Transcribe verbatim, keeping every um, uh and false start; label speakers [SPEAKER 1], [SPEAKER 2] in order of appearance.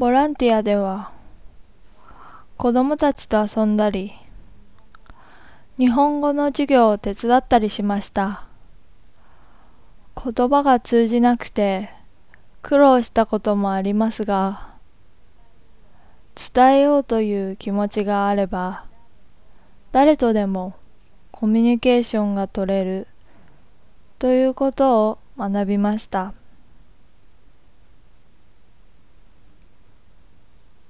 [SPEAKER 1] ボランティアでは子どもたちと遊んだり、日本語の授業を手伝ったりしました。言葉が通じなくて苦労したこともありますが、伝えようという気持ちがあれば、誰とでもコミュニケーションが取れるということを学びました。